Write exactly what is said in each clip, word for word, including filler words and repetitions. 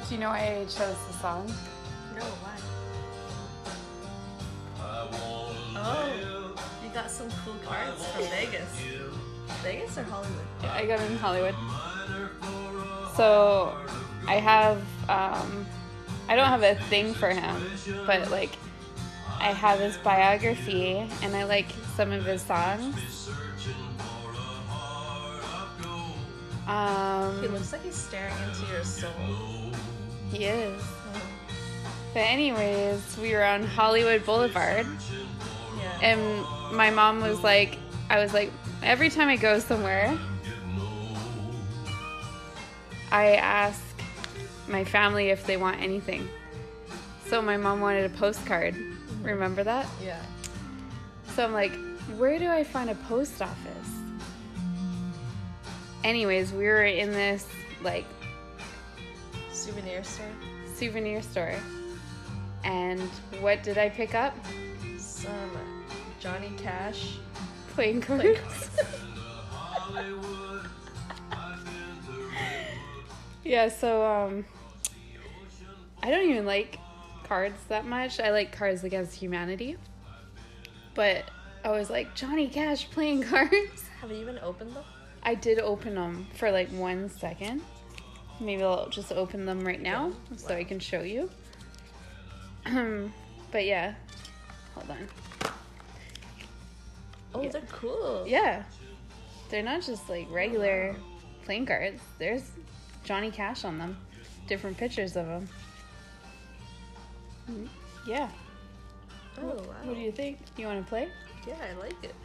Do you know why I chose the song? No, why? Oh, you got some cool cards from Vegas. Vegas or Hollywood? Yeah, I got it in Hollywood. So, I have, um, I don't have a thing for him, but, like, I have his biography, and I like some of his songs. Um, He looks like he's staring into your soul. He is. But anyways, we were on Hollywood Boulevard, Yeah. and my mom was like, I was like, every time I go somewhere, I ask my family if they want anything. So my mom wanted a postcard. Remember that? Yeah. So I'm like, where do I find a post office? Anyways, we were in this, like, Souvenir store? souvenir store. And what did I pick up? Some Johnny Cash Playing cards. playing cards. Yeah, so, um, I don't even like cards that much. I like Cards Against Humanity. But I was like, Johnny Cash playing cards? Have you even opened them? I did open them for like one second. Maybe I'll just open them right now so I can show you. But yeah, hold on. Oh, Yeah. they're cool. Yeah, they're not just like regular playing cards. There's Johnny Cash on them. Different pictures of him. Mm, Yeah. Oh, wow. What do you think? You want to play? Yeah, I like it.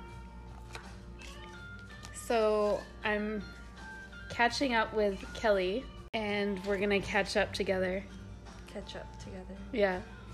So I'm catching up with Kelly, and we're gonna catch up together. Catch up together. Yeah.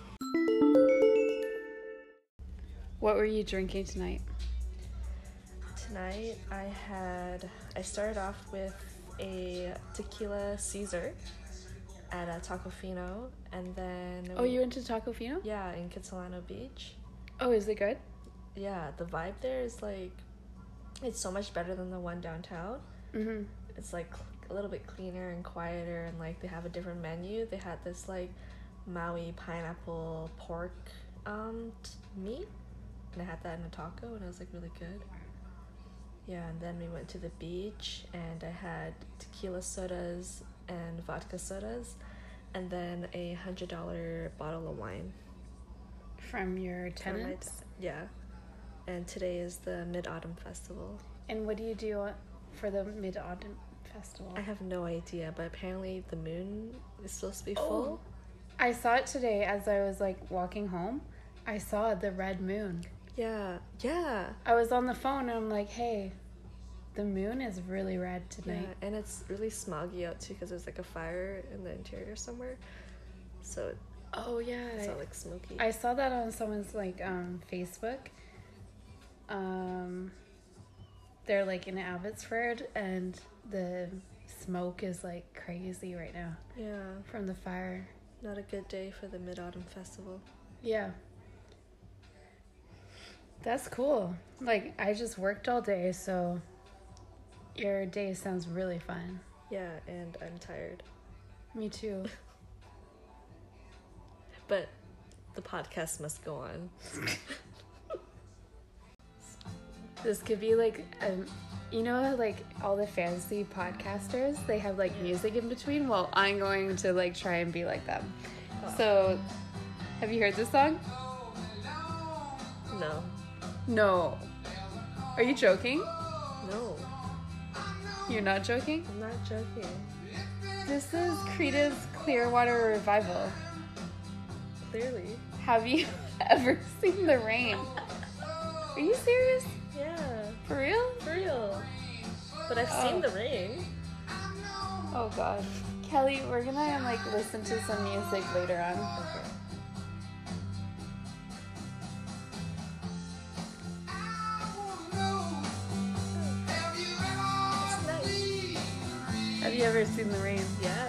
What were you drinking tonight? Tonight I had, I started off with a tequila Caesar at a Tacofino, and then... Oh, you went to Tacofino? Yeah, in Kitsilano Beach. Oh, is it good? Yeah, the vibe there is like, it's so much better than the one downtown. Mm-hmm. It's like a little bit cleaner and quieter, and like they have a different menu. They had this like Maui pineapple pork um t- meat, and I had that in a taco, and it was like really good. Yeah, and then we went to the beach, and I had tequila sodas and vodka sodas, and then a hundred dollar bottle of wine. From your For my tenants? t- yeah, and today is the Mid Autumn Festival. And what do you do for the Mid-Autumn Festival? I have no idea, but apparently the moon is supposed to be Oh. full. I saw it today as I was like walking home. I saw the red moon. Yeah, yeah. I was on the phone and I'm like, hey, the moon is really red Yeah, tonight. and it's really smoggy out too because there's like a fire in the interior somewhere, so it- Oh yeah. it's all like smoky. I saw that on someone's like um Facebook. Um they're like in Abbotsford, and the smoke is like crazy right now Yeah, from the fire. not a good day for the Mid Autumn Festival. Yeah. That's cool. Like, I just worked all day, so your day sounds really fun. Yeah, and I'm tired, Me too. but the podcast must go on. This could be like, um, you know, like all the fancy podcasters, they have like music in between. Well, I'm going to like try and be like them. So, have you heard this song? No, No. Are you joking? no, You're not joking? I'm not joking. This is Creedence Clearwater Revival. Clearly. Have you ever seen the rain? Are you serious? Yeah, For real? for real. But I've Oh. seen the rain. Oh god. Kelly, we're gonna like listen to some music later on. Okay. It's nice. Have you ever seen the rain? Yeah.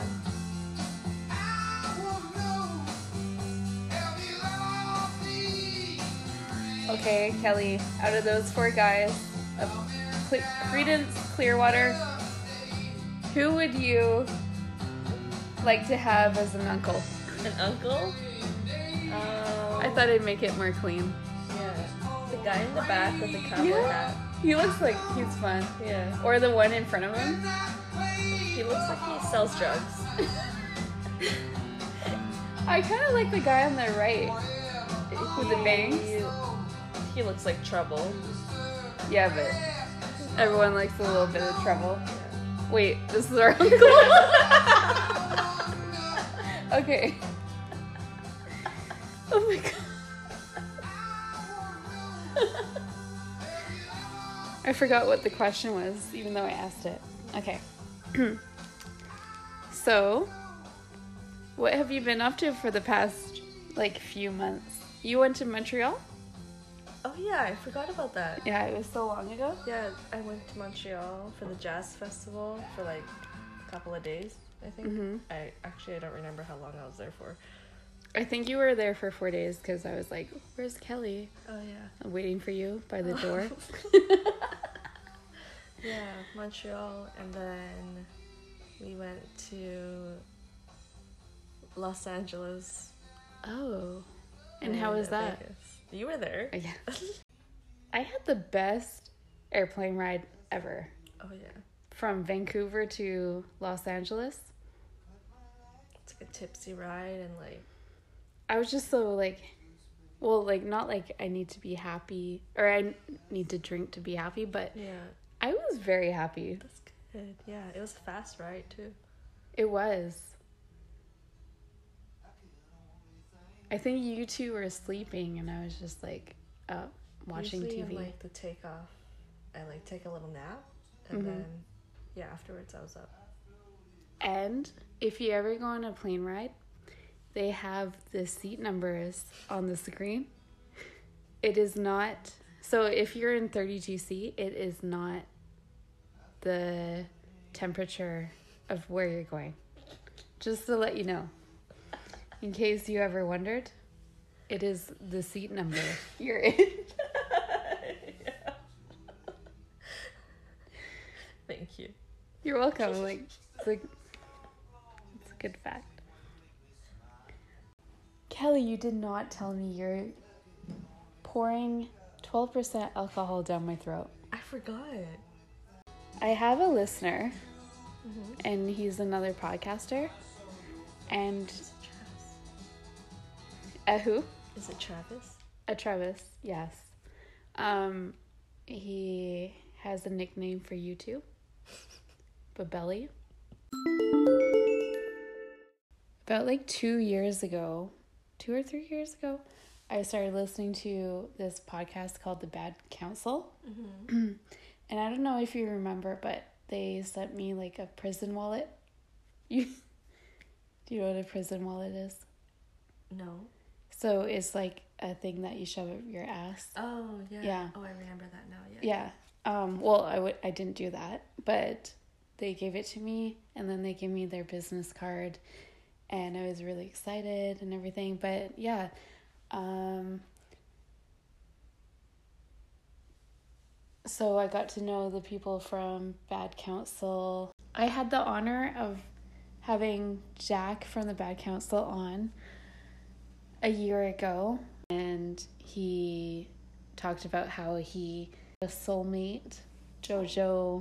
Okay, Kelly, out of those four guys of Cle- Creedence Clearwater, who would you like to have as an uncle? An uncle? Um, I thought it'd make it more clean. Yeah. The guy in the back with the cowboy Yeah. hat. He looks like he's fun. Yeah. Or the one in front of him. He looks like he sells drugs. I kind of like the guy on the right with the bangs. He, he looks like trouble. Yeah, but everyone likes a little bit of trouble. Yeah. Wait, this is our uncle? Okay. Oh my god. I forgot what the question was, even though I asked it. Okay. So, what have you been up to for the past, like, few months? You went to Montreal? Oh yeah, I forgot about that. Yeah, it was so long ago. Yeah, I went to Montreal for the jazz festival for like a couple of days, I think. Mm-hmm. I actually I don't remember how long I was there for. I think you were there for four days because I was like, where's Kelly? Oh yeah. I'm waiting for you by the door. Yeah, Montreal, and then we went to Los Angeles. Oh. And how was that? Vegas. You were there. Oh, yeah. I had the best airplane ride ever. Oh yeah. From Vancouver to Los Angeles. It's like a tipsy ride and like I was just so like, well, like not like I need to be happy or I need to drink to be happy, but yeah. I was very happy. That's good. Yeah, it was a fast ride too. It was. I think you two were sleeping and I was just like up watching Usually T V. on, like the takeoff, I like take a little nap, and Mm-hmm. then yeah, afterwards I was up. And if you ever go on a plane ride, they have the seat numbers on the screen. It is not, so if you're in thirty-two C, it is not the temperature of where you're going. Just to let you know. In case you ever wondered, it is the seat number you're in. Yeah. Thank you. You're welcome. Like, it's like, it's a good fact. Kelly, you did not tell me you're pouring twelve percent alcohol down my throat. I forgot. I have a listener, Mm-hmm. and he's another podcaster. And a who? Is it Travis? A Travis, yes. Um, he has a nickname for you too. Babelli. About like two years ago, two or three years ago, I started listening to this podcast called The Bad Counsel. Mm-hmm. And I don't know if you remember, but they sent me like a prison wallet. You, do you know what a prison wallet is? No. So it's like a thing that you shove up your ass. Oh yeah. Yeah. Oh, I remember that now. Yeah. Yeah. Um, well, I would. I didn't do that, but they gave it to me, and then they gave me their business card, and I was really excited and everything. But yeah, um, so I got to know the people from Bad Counsel. I had the honor of having Jack from the Bad Counsel on a year ago, and he talked about how he a soulmate, Jojo.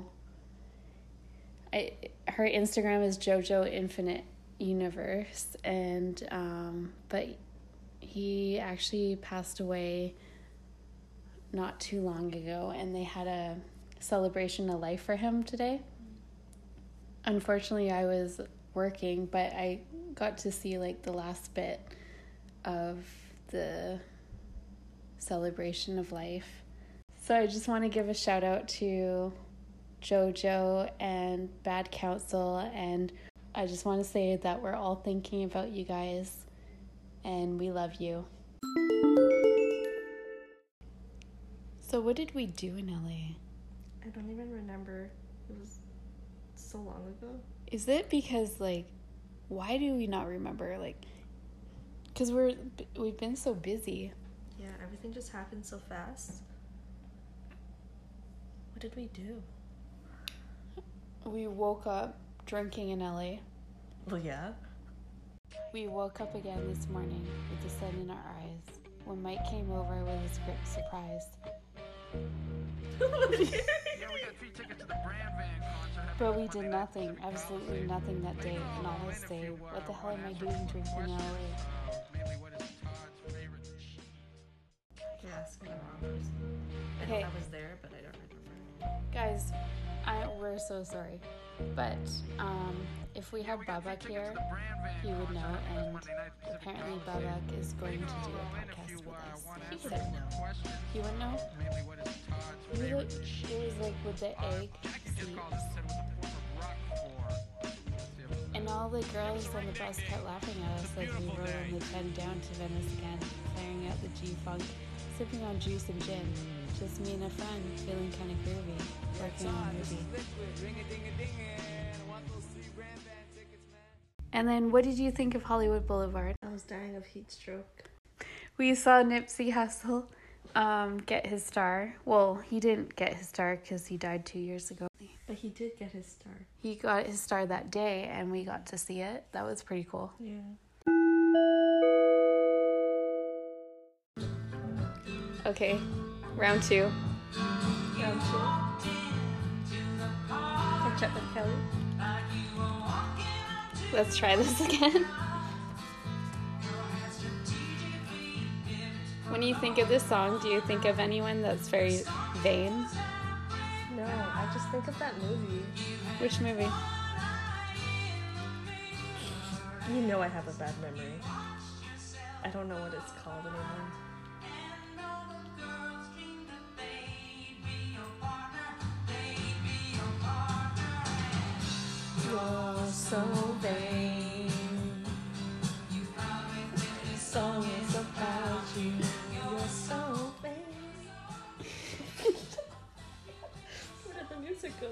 I her Instagram is Jojo Infinite Universe, and um, but he actually passed away not too long ago, and they had a celebration of life for him today. Unfortunately, I was working, but I got to see like the last bit of the celebration of life. So I just want to give a shout out to Jojo and Bad Counsel, and I just want to say that we're all thinking about you guys and we love you. So what did we do in L A? I don't even remember. It was so long ago. Is it because like why do we not remember? Like because we're we've been so busy. Yeah, everything just happened so fast. What did we do? We woke up drinking in L A. Well, yeah. We woke up again this morning with the sun in our eyes when Mike came over with his grip surprise. But we did nothing, absolutely nothing that day, and all I say, what the hell am I doing drinking in L A? You're asking the wrong person. I Okay. know I was there, but I don't remember. Guys, I, we're so sorry. But um, if we had Babak here, he would know, and apparently Babak is going to do a podcast with us. He said no. He wouldn't know? It was, like, it was like with the egg seeds. And all the girls on the bus kept laughing at us as we rode on the ten down to Venice again, flaring out the G-Funk, sipping on juice and gin. Just me and a friend, feeling kind of groovy, working on a movie. And then what did you think of Hollywood Boulevard? I was dying of heat stroke. We saw Nipsey Hussle um, get his star. Well, he didn't get his star because he died two years ago. But he did get his star. He got his star that day, and we got to see it. That was pretty cool. Yeah. Okay, round two. Round two. Catch up with Kelly. Let's try this again. When you think of this song, do you think of anyone that's very vain? No, I just think of that movie. Which movie? You know I have a bad memory. I don't know what it's called anymore. You're so vain. Song is about you. You're so vain. Where did the music go?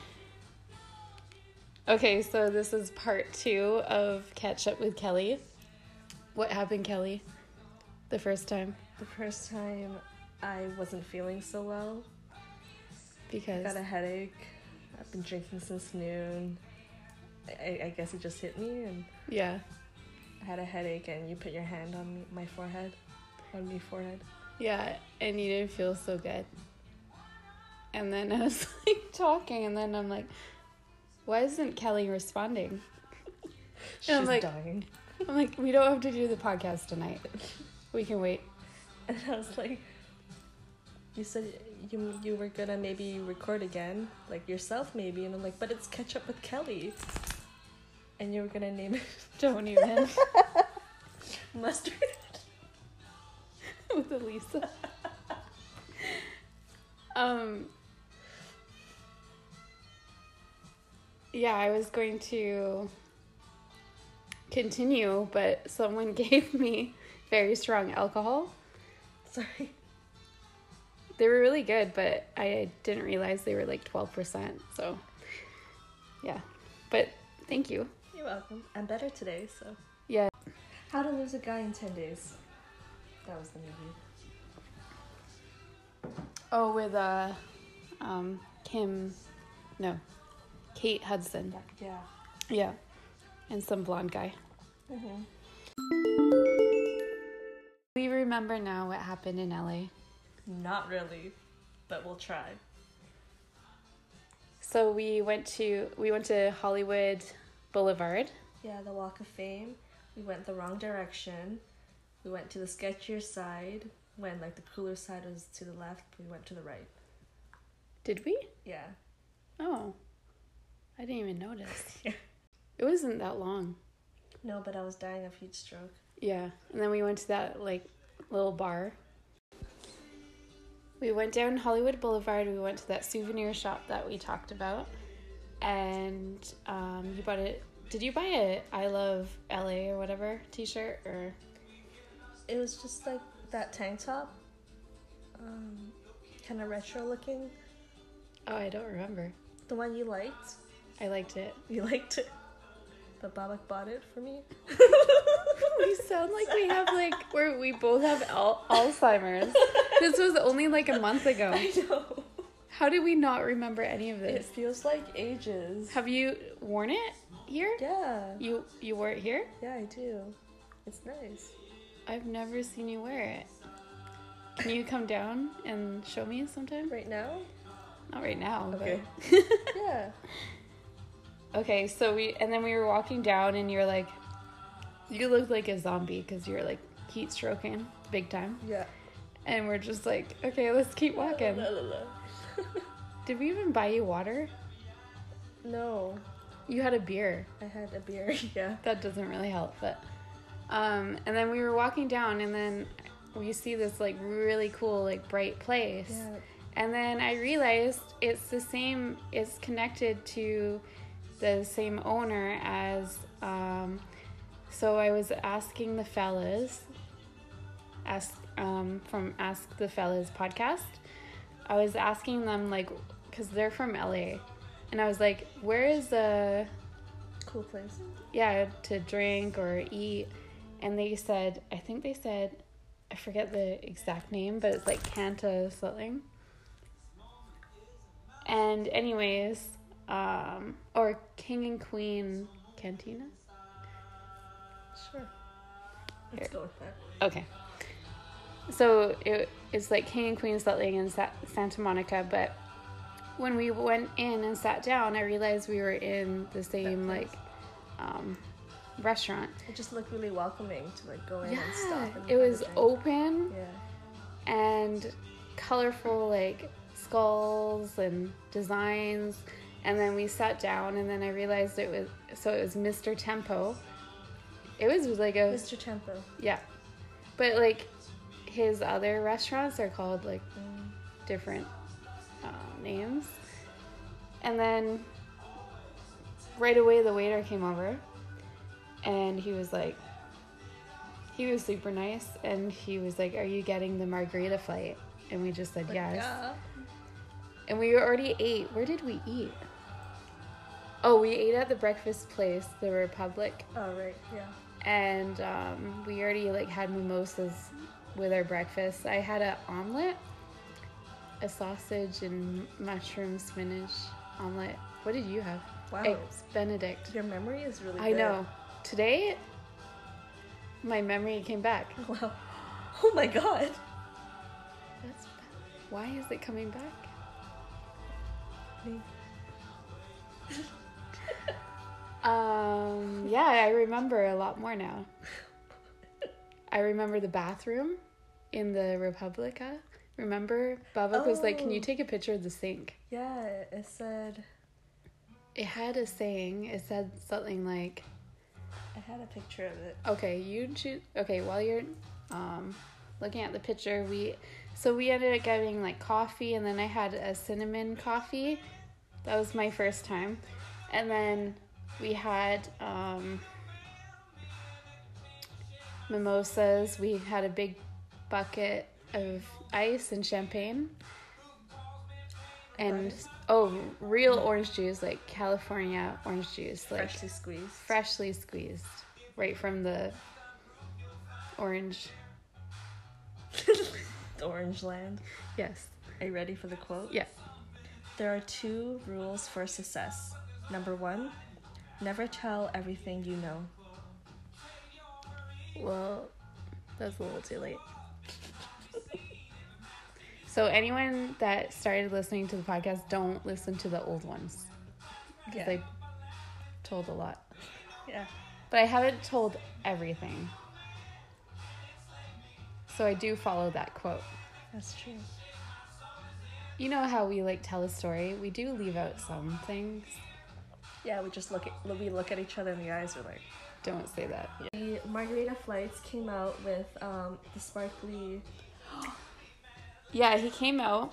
Okay, so this is part two of Catch Up with Kelly. What happened, Kelly, the first time? The first time I wasn't feeling so well. Because I got a headache. I've been drinking since noon. I, I guess it just hit me, and yeah, I had a headache, and you put your hand on me, my forehead, on me forehead. yeah, and you didn't feel so good. And then I was like talking, and then I'm like, why isn't Kelly responding? She's I'm like- dying. I'm like, we don't have to do the podcast tonight. We can wait. And I was like, you said you you were gonna maybe record again, like yourself maybe, and I'm like, but it's Catch Up with Kelly. And you were gonna name it Don't even. Mustard. With Elisa. um. Yeah, I was going to continue, but someone gave me very strong alcohol. Sorry. They were really good, but I didn't realize they were like twelve percent. So, yeah. But thank you. You're welcome. I'm better today, so. Yeah. How to Lose a Guy in ten days. That was the movie. Oh, with uh, um, Kim, no, Kate Hudson. Yeah. Yeah. And some blonde guy. Mm-hmm. We remember now what happened in L A. Not really, but we'll try. So we went to we went to Hollywood Boulevard. Yeah, the Walk of Fame. We went the wrong direction. We went to the sketchier side when like the cooler side was to the left. We went to the right. Did we? Yeah. Oh, I didn't even notice. Yeah. It wasn't that long. No, but I was dying of heat stroke. Yeah, and then we went to that like little bar. We went down Hollywood Boulevard. We went to that souvenir shop that we talked about, and um, you bought it. Did you buy a I Love L A or whatever T-shirt or? It was just like that tank top, um, kind of retro looking. Oh, I don't remember. The one you liked. I liked it. You liked it. But Babak bought it for me. We sound like we have like where we both have al- Alzheimer's. This was only like a month ago. I know. How did we not remember any of It this? feels like ages. Have you worn it? here? Yeah. You you wear it here? Yeah, I do. It's nice. I've never seen you wear it. Can you come down and show me sometime? Right now? Not right now. Okay. But Yeah. okay, so we and then we were walking down, and you're like, you look like a zombie because you're like heat stroking big time. Yeah. And we're just like, okay, let's keep walking. La, la, la. Did we even buy you water? No. You had a beer. I had a beer. Yeah. That doesn't really help, but um and then we were walking down, and then we see this like really cool like bright place. Yeah. And then I realized it's the same, it's connected to the same owner as um so I was asking the fellas ask um from Ask the Fellas podcast. I was asking them like, because they're from L A, and I was like, where is a Cool place. yeah to drink or eat? And they said, I think they said, I forget the exact name, but it's like Canta something. And anyways, um or King and Queen Cantina. Sure. Let's go with that. Okay. So it, it's like King and Queen something in Sa- Santa Monica, but when we went in and sat down, I realized we were in the same like um, restaurant. It just looked really welcoming to like go in Yeah, and stop. And it have a was drink. open Yeah. and colorful, like skulls and designs. And then we sat down, and then I realized it was so it was Mister Tempo. It was like a Mister Tempo. yeah, but like his other restaurants are called like Mm. different uh, names. And then right away the waiter came over, and he was like, he was super nice, and he was like, are you getting the margarita flight? And we just said Like, yes. yeah. And we already ate. Where did we eat? Oh, we ate at the breakfast place, the Republic, Oh right. Yeah. and um, we already like had mimosas with our breakfast. I had an omelet, a sausage and mushroom spinach omelet. What did you have? Wow. Eggs Benedict. Your memory is really I good. know. Today, my memory came back. Wow. Oh my god. That's why is it coming back? Me. Um, yeah, I remember a lot more now. I remember the bathroom in the Republica. Remember? Bavak was like, can you Oh. take a picture of the sink? Yeah, it said. It had a saying. It said something like, I had a picture of it. okay, you choose. Okay, while you're um, looking at the picture, we, so we ended up getting like coffee, and then I had a cinnamon coffee. That was my first time. And then we had um, mimosas. We had a big bucket of ice and champagne. And, oh, real orange juice, like California orange juice. Like Freshly squeezed. freshly squeezed. Right from the orange. Orange land. Yes. Are you ready for the quote? Yeah. There are two rules for success. Number one, never tell everything you know. Well, that's a little too late. So anyone that started listening to the podcast, don't listen to the old ones. Because Yeah. they told a lot. Yeah. But I haven't told everything. So I do follow that quote. That's true. You know how we like tell a story? We do leave out some things. Yeah, we just look at we look at each other in the eyes. We're like, Don't say that. the margarita flights came out with um the sparkly. Yeah, he came out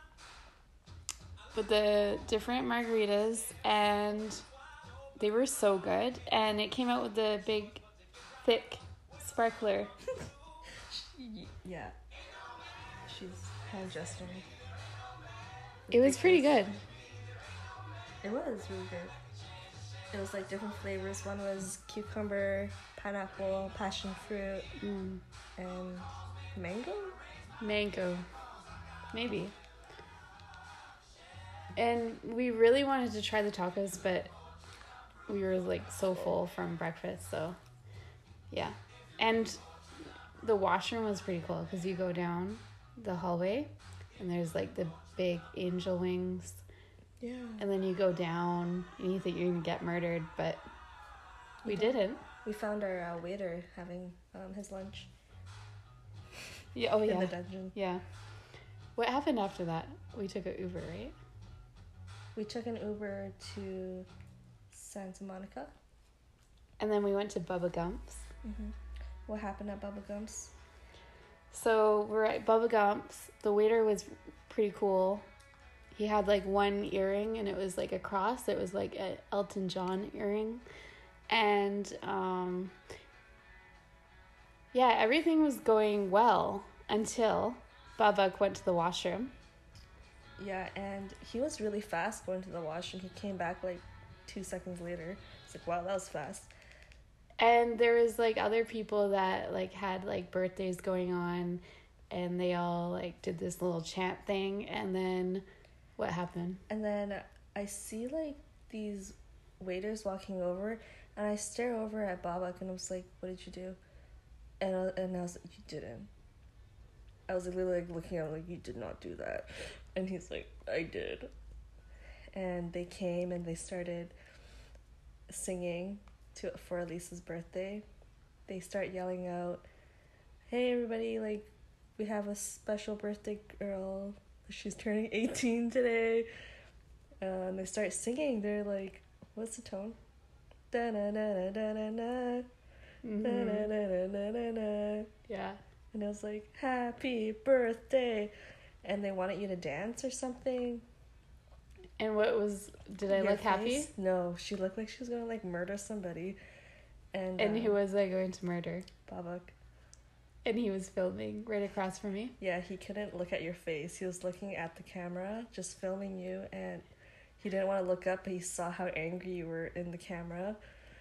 with the different margaritas, and they were so good. And it came out with the big, thick sparkler. Yeah. She's hand gesturing. It was pretty good. It was really good. It was like different flavors. One was cucumber, pineapple, passion fruit, Mm. and mango. Mango. Maybe. And we really wanted to try the tacos, but we were like so full from breakfast. So yeah, and the washroom was pretty cool because you go down the hallway and there's like the big angel wings. Yeah. And then you go down and you think you're gonna get murdered, but we, we didn't. We found our uh, waiter having um, his lunch. Yeah. Oh yeah. In the dungeon. Yeah. What happened after that? We took an Uber, right? We took an Uber to Santa Monica. And then we went to Bubba Gump's. Mm-hmm. What happened at Bubba Gump's? So we're at Bubba Gump's. The waiter was pretty cool. He had like one earring and it was like a cross. It was like an Elton John earring. And um, yeah, everything was going well until Bubba went to the washroom. Yeah, and he was really fast going to the washroom. He came back like two seconds later. It's like, wow, that was fast. And there was like other people that like had like birthdays going on, and they all like did this little chant thing. And then what happened? And then I see like these waiters walking over, and I stare over at Babak and I was like, what did you do? And I, and I was like, you didn't. I was like, literally like looking at him like, you did not do that. And he's like, I did. And they came and they started singing to for Elisa's birthday. They start yelling out, hey everybody, like, we have a special birthday girl. She's turning eighteen today. Uh, and they start singing. They're like, what's the tone? Da na na na na na na. Da na na na na na. Yeah. And it was like, happy birthday. And they wanted you to dance or something. And what was, did I Your look face? happy? No, she looked like she was gonna like murder somebody. And And um, who was I going to murder? Babak. And he was filming right across from me. Yeah, he couldn't look at your face. He was looking at the camera, just filming you, and he didn't want to look up, but he saw how angry you were in the camera.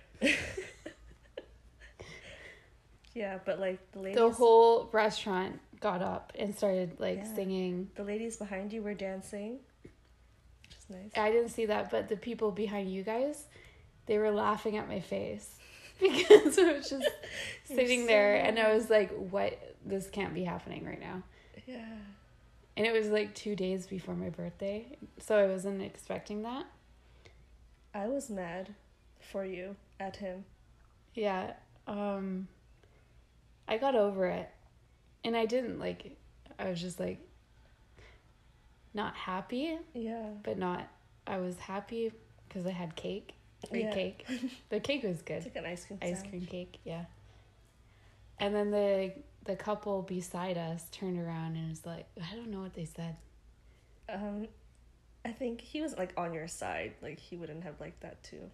Yeah, but like the ladies, The whole restaurant got up and started like Yeah. singing. the ladies behind you were dancing, which is nice. I didn't see that, but the people behind you guys, they were laughing at my face because I was just sitting so there mad. and I was like, what? This can't be happening right now. Yeah. And it was like two days before my birthday, so I wasn't expecting that. I was mad for you at him. Yeah, um, I got over it. And I didn't, like, I was just like, not happy, Yeah. but not, I was happy because I had cake. Great Yeah. cake. The cake was It's good. like an ice cream Ice sandwich. cream cake, yeah. And then the the couple beside us turned around and was like, I don't know what they said. Um, I think he was like on your side. Like he wouldn't have liked that too.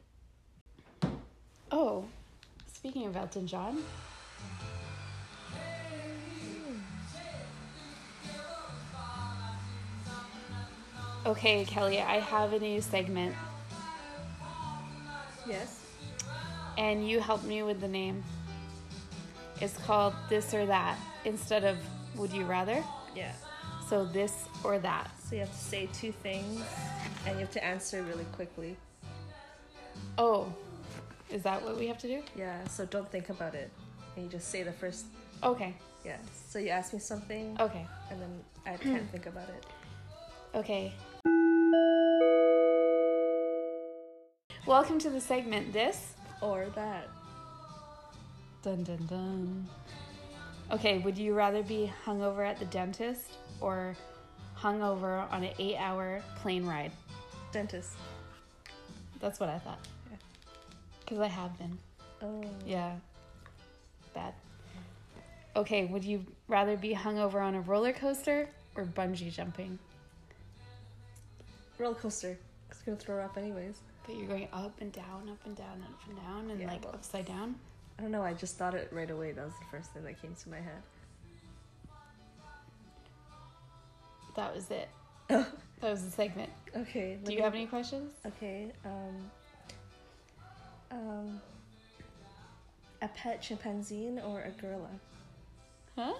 Oh, speaking of Elton John. Okay, Kelly, I have a new segment, Yes. and you helped me with the name. It's called This or That instead of Would You Rather. Yeah. So this or that. So you have to say two things, and you have to answer really quickly. Oh, is that what we have to do? Yeah. So don't think about it, and you just say the first. Okay, Yeah. So you ask me something, okay, and then I can't think about it. okay. Welcome to the segment This Or that. Dun dun dun. Okay, would you rather be hungover at the dentist or hungover on an eight-hour plane ride? Dentist. That's what I thought. Yeah. Because I have been. Oh. Yeah. Bad. Okay, would you rather be hungover on a roller coaster or bungee jumping? Roller coaster. Cause you're gonna throw up anyways. But you're going up and down, up and down, up and down, and Yeah, like well- upside down. I don't know. I just thought it right away. That was the first thing that came to my head. That was it. That was the segment. Okay. Do you have any questions? Okay. Um. Um. A pet chimpanzee or a gorilla? Huh?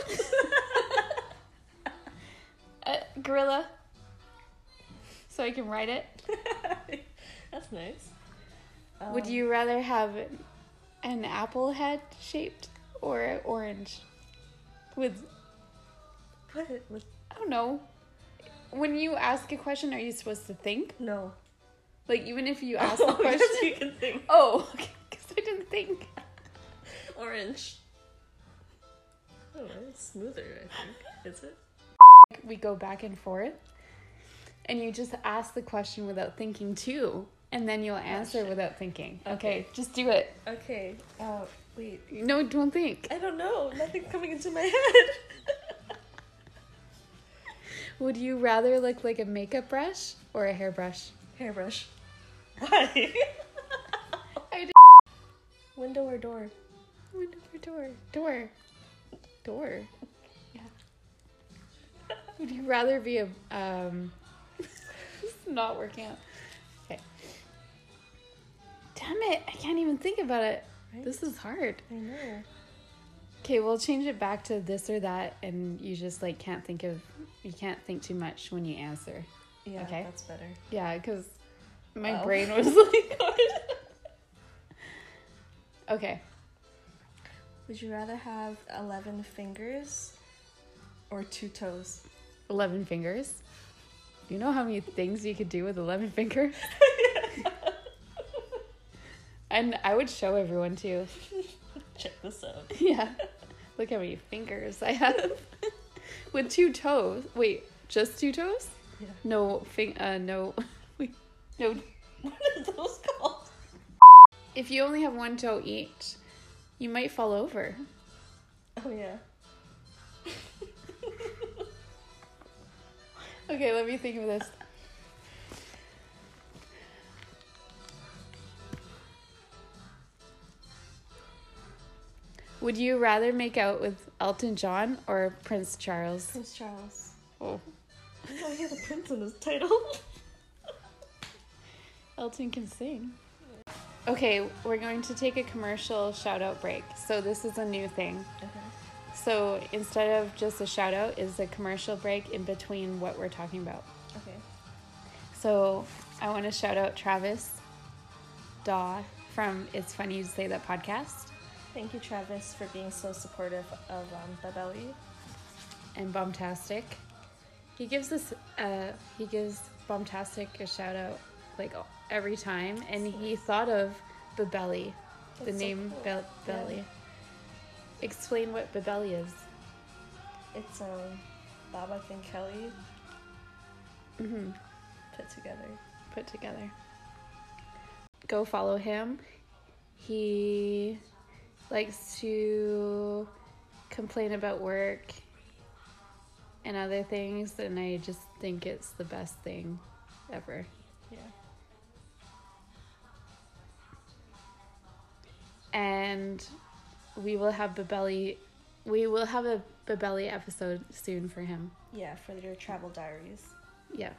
A gorilla. So I can ride it. That's nice. Um, Would you rather have an apple head shaped or orange? With, What? With, I don't know. When you ask a question, are you supposed to think? no. Like, even if you ask Oh, a question? yes, you can think. Oh, okay, because I didn't think. Orange. Oh, it's smoother, I think. Is it? We go back and forth, and you just ask the question without thinking too, and then you'll answer shit. without thinking. Okay. Okay. Just do it. Okay. Uh, wait. No, don't think. I don't know. Nothing's coming into my head. Would you rather look like a makeup brush or a hairbrush? Hairbrush. Why? I did. Window or door? Window or door? Door. Door. Yeah. Would you rather be a um? This is not working out. Okay. Damn it! I can't even think about it. Right? This is hard. I know. Okay, we'll change it back to this or that, and you just like can't think of, you can't think too much when you answer. Yeah, Okay. that's better. Yeah, because my Oh. brain was like, okay. Would you rather have eleven fingers or two toes? eleven fingers. You know how many things you could do with eleven fingers? And I would show everyone too. Check this out. Yeah. Look how many fingers I have. With two toes. Wait, just two toes? Yeah. No, fing- uh, no. Wait, no. What are those called? If you only have one toe each, you might fall over. Oh, yeah. Okay, let me think of this. Would you rather make out with Elton John or Prince Charles? Prince Charles. Oh, Oh, he has a prince in his title. Elton can sing. Okay, we're going to take a commercial shout out break. So this is a new thing. Okay. So instead of just a shout out, is a commercial break in between what we're talking about. Okay. So I want to shout out Travis Daw from It's Funny to Say That podcast Thank you, Travis, for being so supportive of um, Babelli. and Bombtastic. He gives us uh he gives Bombtastic a shout out like every time, and he thought of Babelli, the That's so name cool. Bel- Belly. Yeah. Explain what Babelli is. It's um, Babak and Kelly Mm-hmm. put together. Put together. Go follow him. He likes to complain about work and other things, and I just think it's the best thing ever. Yeah. And we will have Babelli we will have a Babelli episode soon for him. Yeah, for your travel diaries. Yeah.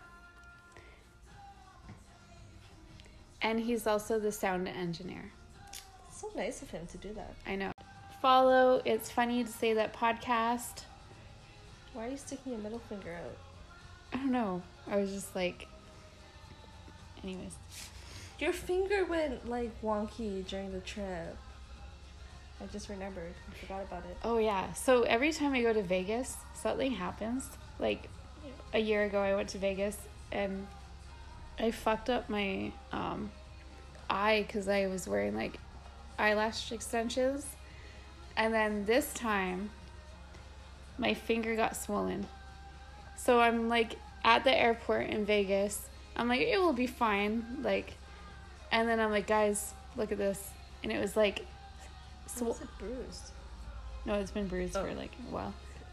And he's also the sound engineer. It's so nice of him to do that. I know. Follow It's Funny to Say That podcast. Why are you sticking your middle finger out? I don't know. I was just like, anyways. Your finger went like wonky during the trip. I just remembered. I forgot about it. Oh yeah. So every time I go to Vegas, something happens. Like a year ago, I went to Vegas and I fucked up my um, eye because I was wearing like eyelash extensions, and then this time, my finger got swollen. So I'm like at the airport in Vegas. I'm like, it will be fine. Like, and then I'm like, guys, look at this, and it was like. So was it bruised? No, it's been bruised Oh. for like a while.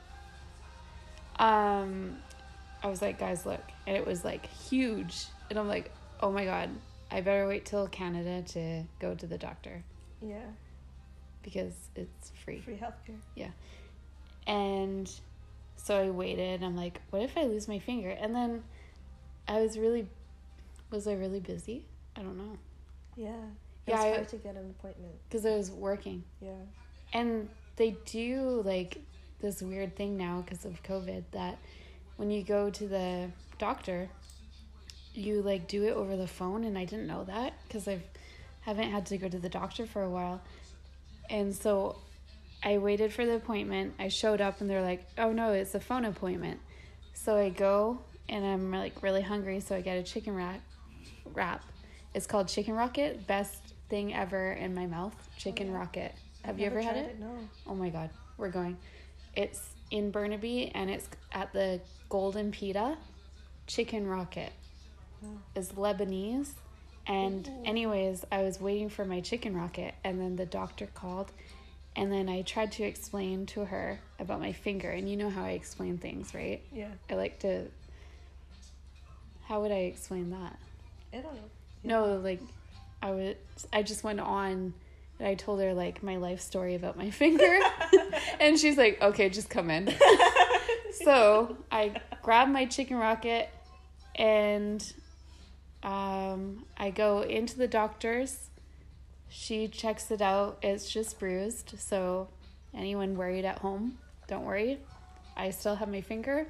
Um, I was like, guys, look, and it was like huge, and I'm like, oh my god, I better wait till Canada to go to the doctor Yeah. because it's free. Free healthcare. Yeah, and so I waited. I'm like, what if I lose my finger? And then I was really, was I really busy? I don't know. Yeah. Yeah, It's I- hard to get an appointment. Because I was working. Yeah. And they do like this weird thing now because of COVID that when you go to the doctor, you like do it over the phone, and I didn't know that because I've haven't had to go to the doctor for a while. And so I waited for the appointment. I showed up and they're like, oh no, it's a phone appointment. So I go and I'm like really hungry. So I get a chicken wrap. wrap. It's called Chicken Rocket. Best thing ever in my mouth. Chicken oh, yeah. Rocket. Have I've you ever had it? it? No. Oh my God. We're going. It's in Burnaby and it's at the Golden Pita. Chicken Rocket. Oh. It's Lebanese. And Ooh. anyways, I was waiting for my Chicken Rocket and then the doctor called and then I tried to explain to her about my finger. And you know how I explain things, right? Yeah. I like to... How would I explain that? I don't know. Yeah. No, like, I would... I just went on and I told her, like, my life story about my finger. And she's like, okay, just come in. So I grabbed my Chicken Rocket and um, I go into the doctor's. She checks it out. It's just bruised. So anyone worried at home, don't worry. I still have my finger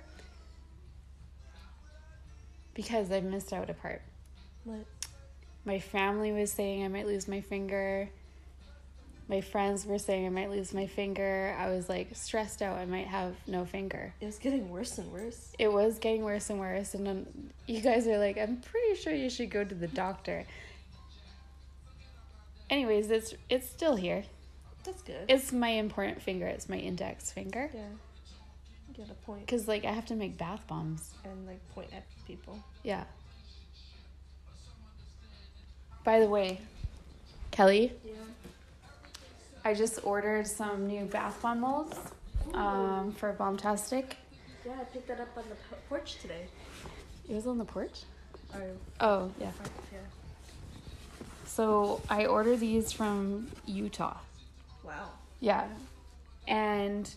because I missed out a part. What? My family was saying I might lose my finger. My friends were saying I might lose my finger. I was like stressed out. I might have no finger. It was getting worse and worse. It was getting worse and worse. And then you guys are like, I'm pretty sure you should go to the doctor. Anyways, it's it's still here. That's good. It's my important finger. It's my index finger. Yeah. Get a point. Because, like, I have to make bath bombs. And, like, point at people. Yeah. By the way, Kelly. Yeah. I just ordered some new bath bomb molds um, for Bombtastic. Yeah, I picked that up on the porch today. It was on the porch? Or, oh, yeah. Yeah. So I ordered these from Utah. Wow. Yeah. And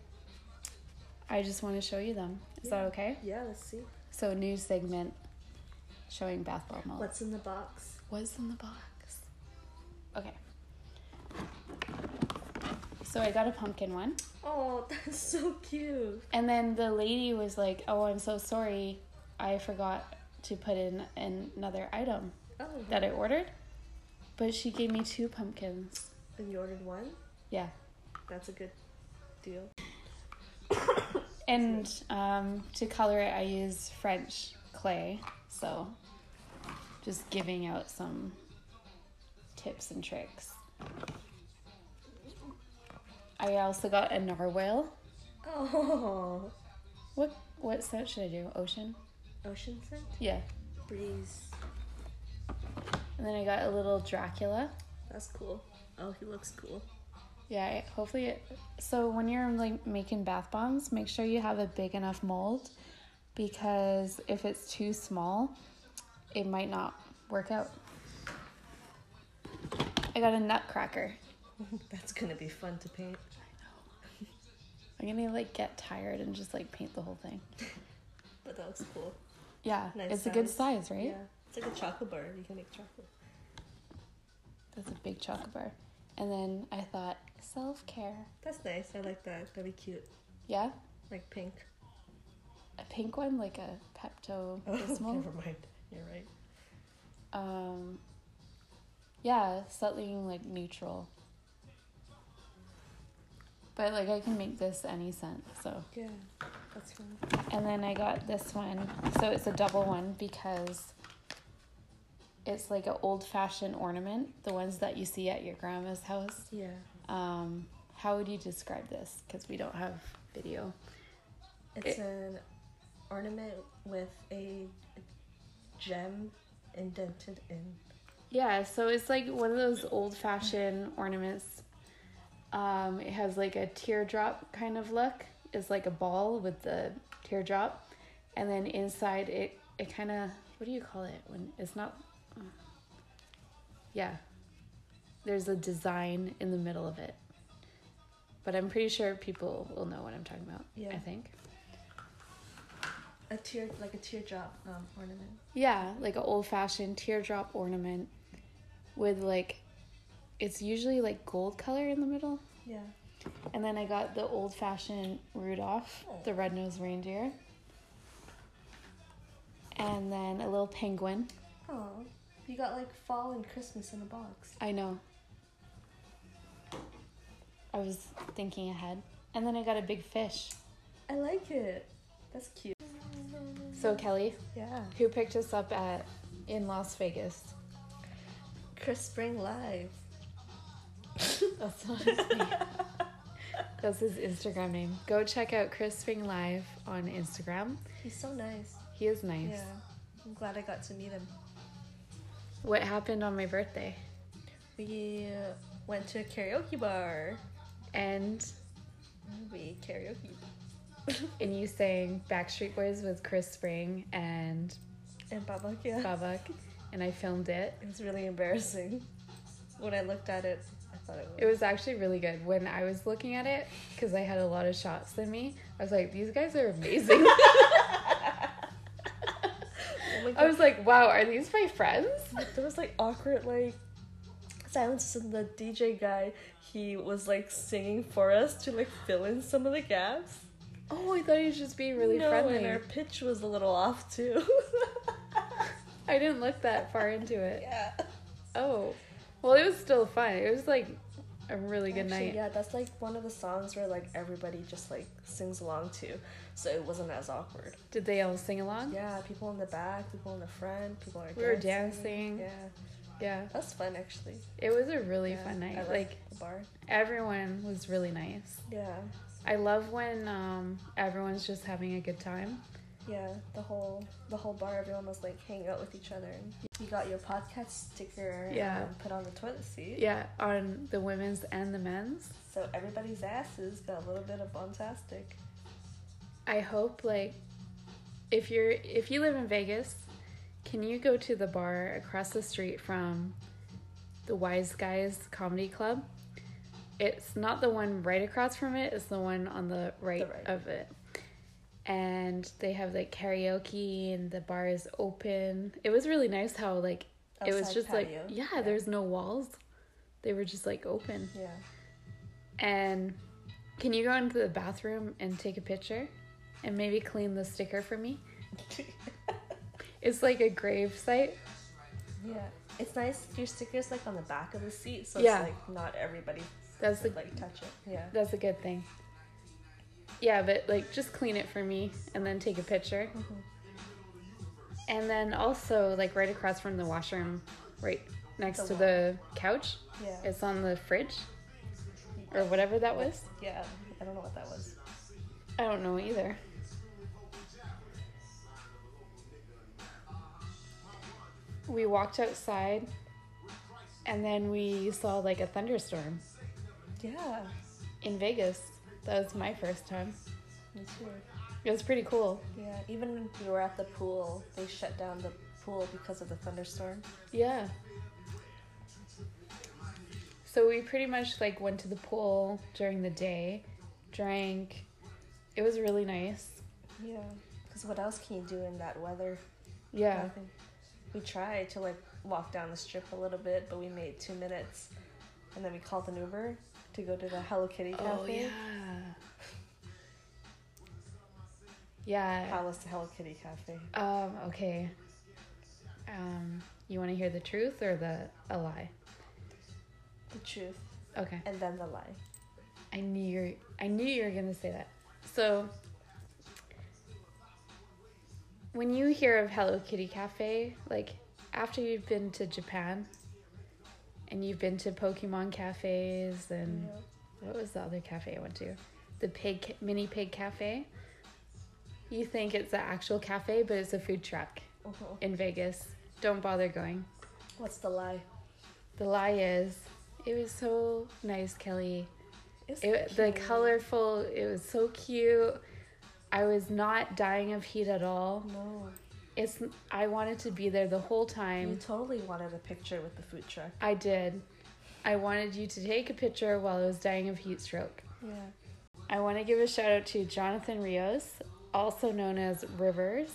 I just want to show you them. Is yeah. that okay? Yeah, let's see. So new segment showing bath bomb molds. What's in the box? What's in the box? Okay. So I got a pumpkin one. Oh, that's so cute. And then the lady was like, oh, I'm so sorry. I forgot to put in another item oh, that I ordered. But she gave me two pumpkins. And you ordered one? Yeah. That's a good deal. And um, to color it, I use French clay. So just giving out some tips and tricks. I also got a narwhal. Oh. What what scent should I do? Ocean? Ocean scent? Yeah. Breeze. And then I got a little Dracula. That's cool. Oh, he looks cool. Yeah, I, hopefully it... So when you're like making bath bombs, make sure you have a big enough mold because if it's too small, it might not work out. I got a nutcracker. That's gonna be fun to paint. I know. I'm gonna like get tired and just like paint the whole thing. But that looks cool. Yeah, nice it's size. a good size, right? Yeah, it's like a chocolate bar. You can make chocolate. That's a big chocolate bar. And then I thought, self-care. That's nice. I like that. That'd be cute. Yeah? Like pink. A pink one, like a Pepto-Bismol. Oh, never mind. You're right. Um, yeah, something like neutral. But like I can make this any scent, so. Yeah, that's fun. And then I got this one. So it's a double one because it's like an old-fashioned ornament, the ones that you see at your grandma's house. Yeah. Um, how would you describe this? Because we don't have video. It's it, an ornament with a gem indented in. Yeah, so it's like one of those old-fashioned ornaments. Um, it has like a teardrop kind of look. It's like a ball with the teardrop. And then inside it, it kind of, what do you call it? When it's not, uh, yeah. There's a design in the middle of it. But I'm pretty sure people will know what I'm talking about, yeah. I think. A tear, like a teardrop um, ornament. Yeah, like an old-fashioned teardrop ornament with like, it's usually like gold color in the middle. Yeah. And then I got the old-fashioned Rudolph, oh. the red-nosed reindeer. And then a little penguin. Oh. You got like fall and Christmas in a box. I know. I was thinking ahead. And then I got a big fish. I like it. That's cute. So Kelly, Yeah. who picked us up at in Las Vegas? Chris Spring Live. That's not his name. That's his Instagram name. Go check out Chris Spring Live on Instagram. He's so nice. He is nice. Yeah. I'm glad I got to meet him. What happened on my birthday? We uh, went to a karaoke bar. And We karaoke. and you sang Backstreet Boys with Chris Spring and And Babak, yeah. Babak, and I filmed it. It was really embarrassing. When I looked at it, I thought it was. It was actually really good. When I was looking at it, because I had a lot of shots than me, I was like, these guys are amazing. Oh my I was like, wow, are these my friends? There was like awkward like silence, and the D J guy, he was like singing for us to like fill in some of the gaps. Oh, I thought he was just being really no, friendly. and our pitch was a little off too. I didn't look that far into it. Yeah. Oh. Well, it was still fun. It was like a really good Actually, night. yeah, that's like one of the songs where like everybody just like sings along to, so it wasn't as awkward. Did they all sing along? Yeah, people in the back, people in the front, people are We were dancing. dancing. Yeah, Yeah. that's fun actually. It was a really Yeah, fun night. I Like, like the bar. everyone was really nice. Yeah, I love when um, everyone's just having a good time. yeah. The whole the whole bar, everyone was like hanging out with each other. And you got your podcast sticker. Yeah. um, put on the toilet seat. Yeah, on the women's and the men's. So everybody's asses got a little bit of fantastic. I hope like if you're if you live in Vegas, can you go to the bar across the street from the Wise Guys Comedy Club? It's not the one right across from it, it's the one on the right, The right. of it. And they have like karaoke and the bar is open. It was really nice how like it was Outside just patio. like yeah, Yeah. there's no walls. They were just like open. Yeah. And can you go into the bathroom and take a picture and maybe clean the sticker for me? It's like a grave site. Yeah. It's nice if your sticker's like on the back of the seat, so Yeah. it's like not everybody That's the would, like touch it. Yeah. that's a good thing. Yeah, but like just clean it for me and then take a picture. Mhm. And then also like right across from the washroom, right next The to wall. the couch, Yeah. it's on the fridge or whatever that was. Yeah. I don't know what that was. I don't know either. We walked outside and then we saw like a thunderstorm Yeah. in Vegas. That was my first time. Me too. It was pretty cool. Yeah. Even when we were at the pool, they shut down the pool because of the thunderstorm. Yeah. So we pretty much like went to the pool during the day, drank. It was really nice. Yeah. Because what else can you do in that weather? Yeah. Nothing. We tried to like walk down the strip a little bit, but we made two minutes, and then we called an Uber to go to the Hello Kitty cafe. Oh yeah. Yeah. How was the Hello Kitty cafe? Um, okay. Um, you want to hear the truth or the a lie? The truth, Okay. and then the lie. I knew you I knew you were going to say that. So when you hear of Hello Kitty Cafe, like after you've been to Japan and you've been to Pokemon cafes and Yeah. what was the other cafe I went to? The pig mini pig cafe. You think it's the actual cafe, but it's a food truck Uh-huh. in Vegas. Don't bother going. What's the lie? The lie is, it was so nice, Kelly. It's It, the cute. colorful, it was so cute. I was not dying of heat at all. No, It's I wanted to be there the whole you time. totally wanted a picture with the food truck. I did. I wanted you to take a picture while I was dying of heat stroke. Yeah. I want to give a shout out to Jonathan Rios, also known as Rivers.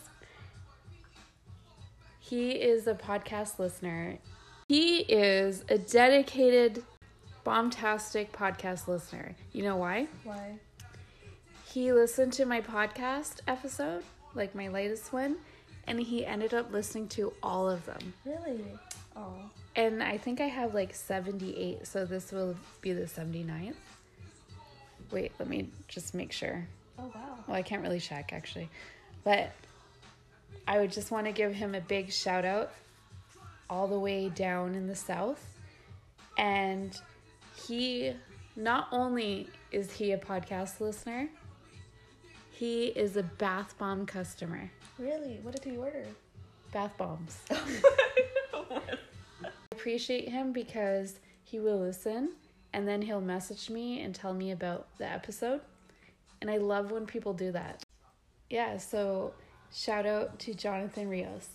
He is a podcast listener. He is a dedicated, bombastic podcast listener. You know why? Why? He listened to my podcast episode, like my latest one, and he ended up listening to all of them. Really? Oh. And I think I have like seventy-eight, so this will be the seventy-ninth. Wait, let me just make sure. Oh, wow. Well, I can't really check, actually. But I would just want to give him a big shout out all the way down in the south. And he, not only is he a podcast listener, he is a bath bomb customer. Really? What did he order? Bath bombs. I appreciate him because he will listen and then he'll message me and tell me about the episode. And I love when people do that. Yeah, so shout out to Jonathan Rios.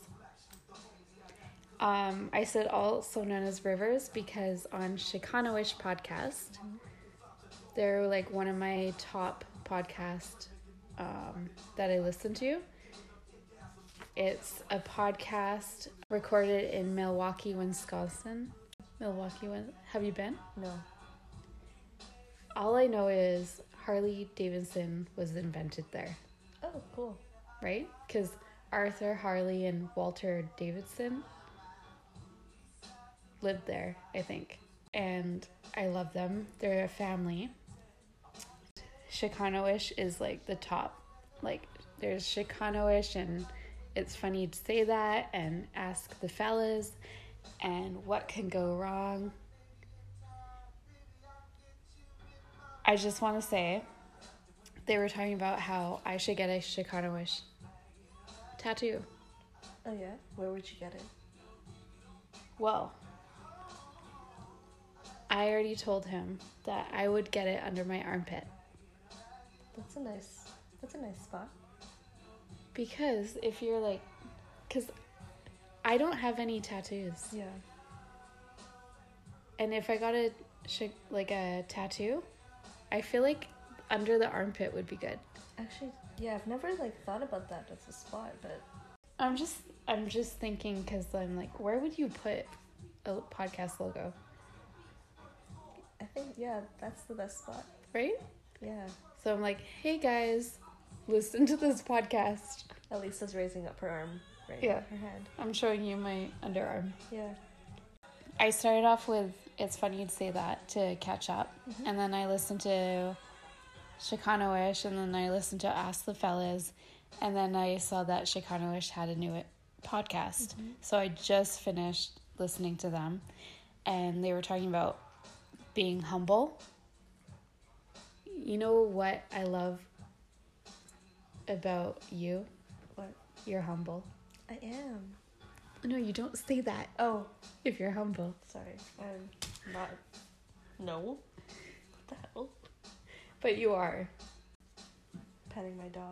Um, I said also known as Rivers because on Chicanoish podcast, they're like one of my top podcasts um, that I listen to. It's a podcast recorded in Milwaukee, Wisconsin. Milwaukee, have you been? No. All I know is Harley Davidson was invented there. Oh, cool. Right? Because Arthur Harley and Walter Davidson lived there, I think. And I love them. They're a family. Chicanoish is like the top. Like, there's Chicanoish, and it's funny to say that, and Ask the Fellas, and What Can Go Wrong. I just want to say, they were talking about how I should get a Chicanoish tattoo. Oh, yeah? Where would you get it? Well, I already told him that I would get it under my armpit. That's a nice, that's a nice spot. Because if you're like, because I don't have any tattoos. Yeah. And if I got a, like a tattoo, I feel like under the armpit would be good. Actually, yeah, I've never like thought about that as a spot, but I'm just, I'm just thinking because I'm like, where would you put a podcast logo? I think, yeah, that's the best spot. Right? Yeah. So I'm like, hey guys, listen to this podcast. Elisa's raising up her arm right yeah. now, her hand. I'm showing you my underarm. Yeah. I started off with It's Funny to Say That to catch up. Mm-hmm. And then I listened to Chicanoish, and then I listened to Ask the Fellas. And then I saw that Chicanoish had a new podcast. Mm-hmm. So I just finished listening to them. And they were talking about being humble. You know what I love about you? What? You're humble. I am. No, you don't say that. Oh. If you're humble. Sorry. I'm not. No. What the hell? But you are. Petting my dog.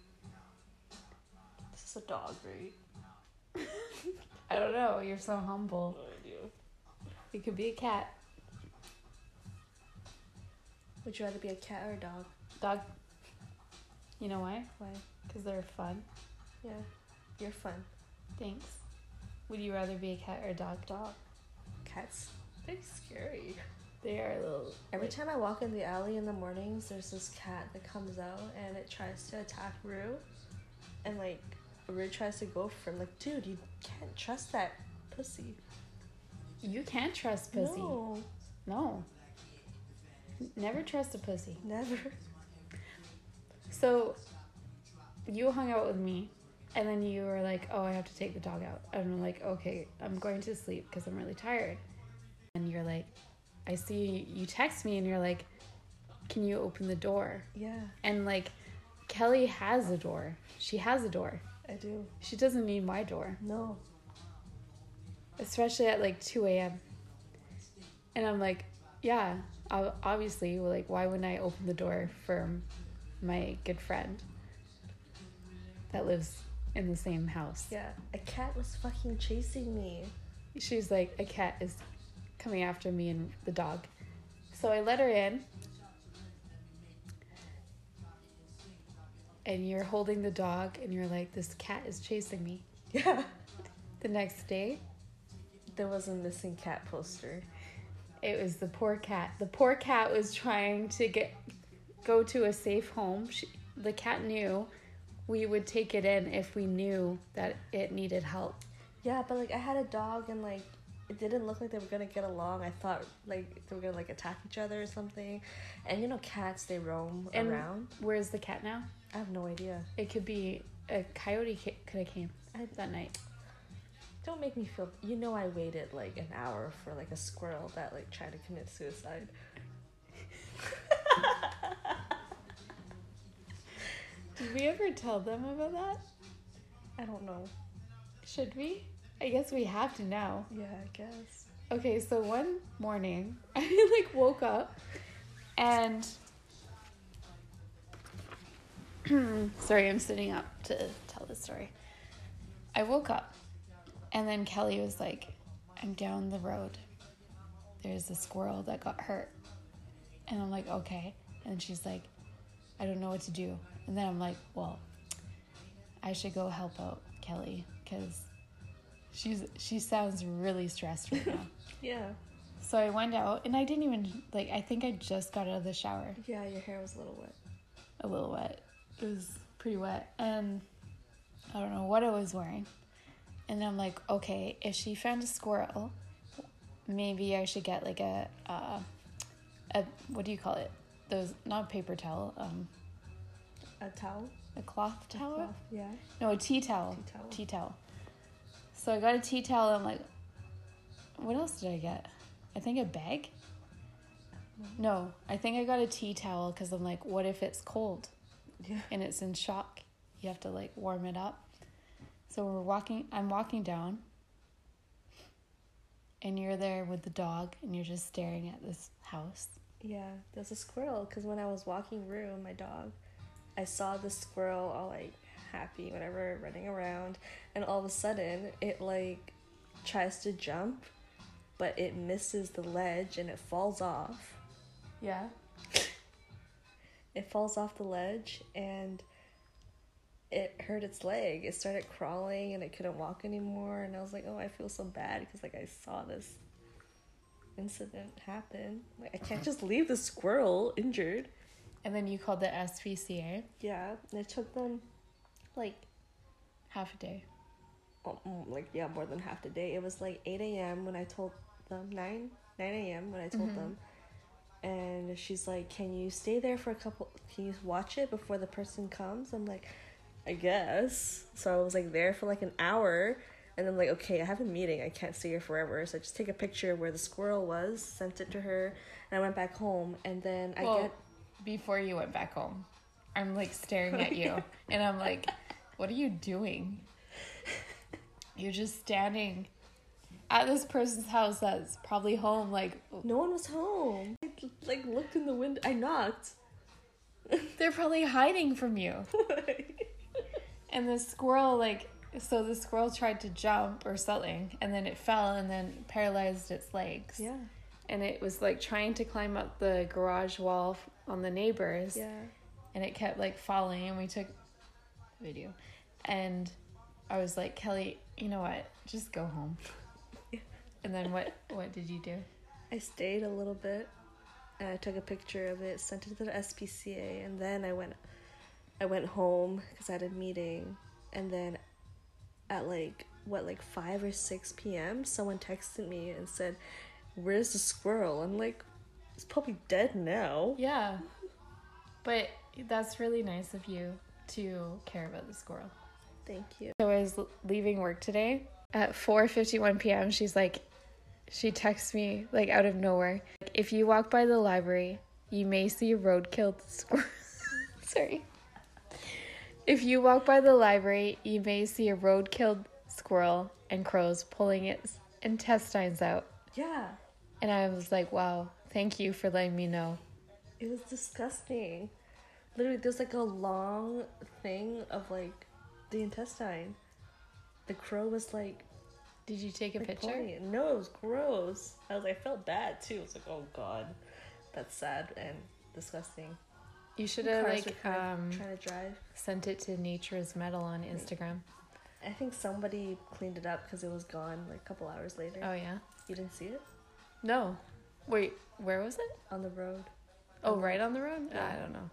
This is a dog, right? I don't know. You're so humble. No idea. You could be a cat. Would you rather be a cat or a dog? Dog. You know why? Why? Because they're fun. Yeah. You're fun. Thanks. Would you rather be a cat or a dog? Dog. Cats. They're scary. They are a little... Every time I walk in the alley in the mornings, there's this cat that comes out and it tries to attack Rue. And, like, Rue tries to go for him. Like, dude, you can't trust that pussy. You can't trust pussy. No. No. Never trust a pussy. Never. So, you hung out with me, and then you were like, oh, I have to take the dog out. And I'm like, okay, I'm going to sleep because I'm really tired. And you're like, I see you text me, and you're like, can you open the door? Yeah. And, like, Kelly has a door. She has a door. I do. She doesn't need my door. No. Especially at, like, two a.m. And I'm like, yeah, obviously, like, why wouldn't I open the door for my good friend that lives in the same house? Yeah, a cat was fucking chasing me. She's like, a cat is coming after me and the dog. So I let her in. And you're holding the dog and you're like, this cat is chasing me. Yeah. The next day, there was a missing cat poster. It was the poor cat. The poor cat was trying to get go to a safe home. She, the cat knew we would take it in if we knew that it needed help. Yeah, but like I had a dog and like it didn't look like they were gonna get along. I thought like they were gonna like attack each other or something. And you know, cats, they roam And around. where's the cat now? I have no idea. It could be a coyote ca- could have came I, that night. Don't make me feel. You know, I waited like an hour for like a squirrel that like tried to commit suicide. Did we ever tell them about that? I don't know. Should we? I guess we have to now. Yeah, I guess. Okay, so one morning, I like woke up and sorry, I'm sitting up to tell the story. I woke up and then Kelly was like, I'm down the road. There's a squirrel that got hurt. And I'm like, okay. And she's like, I don't know what to do. And then I'm like, well, I should go help out Kelly because she's she sounds really stressed right now. Yeah. So I went out and I didn't even, like, I think I just got out of the shower. Yeah, your hair was a little wet. A little wet. It was pretty wet. And I don't know what I was wearing. And I'm like, okay, if she found a squirrel, maybe I should get like a, uh, a what do you call it? Those, not paper towel, um, A towel? a cloth towel? A cloth, yeah. No, a tea towel. Tea towel. Tea towel. So I got a tea towel. And I'm like, what else did I get? I think a bag? No, I think I got a tea towel because I'm like, what if it's cold? Yeah. And it's in shock? You have to like warm it up. So we're walking, I'm walking down. And you're there with the dog and you're just staring at this house. Yeah, there's a squirrel because when I was walking Rue, my dog, I saw the squirrel all like happy, whatever, running around, and all of a sudden it like tries to jump, but it misses the ledge and it falls off. Yeah. It falls off the ledge and it hurt its leg. It started crawling and it couldn't walk anymore. And I was like, oh, I feel so bad because like I saw this incident happen. Like I can't just leave the squirrel injured. And then you called the S P C A? Yeah, and it took them like Half a day. oh, mm, like yeah, more than half the day. It was like eight a.m. when I told them, nine a.m. when I told Mhm. them. And she's like, can you stay there for a couple, can you watch it before the person comes? I'm like, I guess. So I was like there for like an hour. And I'm like, okay, I have a meeting. I can't stay here forever. So I just take a picture of where the squirrel was, sent it to her, and I went back home. And then I Well, get... before you went back home, I'm like staring at you. And I'm like, what are you doing? You're just standing at this person's house that's probably home. Like, No one was home. I like looked in the window. I knocked. they're probably hiding from you. And the squirrel, like, so the squirrel tried to jump or something, and then it fell and then paralyzed its legs. Yeah. And it was like trying to climb up the garage wall f- on the neighbors. Yeah. And it kept like falling, and we took a video. And I was like, Kelly, you know what? Just go home. Yeah. And then what, what did you do? I stayed a little bit, and I took a picture of it, sent it to the S P C A, and then I went, I went home because I had a meeting, and then, at like what like five or six p.m. someone texted me and said, "Where's the squirrel?" I'm like, it's probably dead now. Yeah. But that's really nice of you to care about the squirrel. Thank you. So I was l- leaving work today at four fifty-one p.m. She's like, she texts me like out of nowhere. If you walk by the library, you may see a roadkill squirrel. Sorry. If you walk by the library, you may see a road-killed squirrel and crows pulling its intestines out. Yeah. And I was like, wow, thank you for letting me know. It was disgusting. Literally, there's like a long thing of like the intestine. The crow was like, Did you take a like picture? pulling it. No, it was gross. I was, I felt bad too. I was like, oh god, that's sad and disgusting. You should have Cars like were kind of um trying to drive. sent it to Nature's Metal on Instagram. I think somebody cleaned it up because it was gone like a couple hours later. Oh yeah? You didn't see it No. Wait, where was it? on the road. Oh, right on the road? Yeah. I don't know.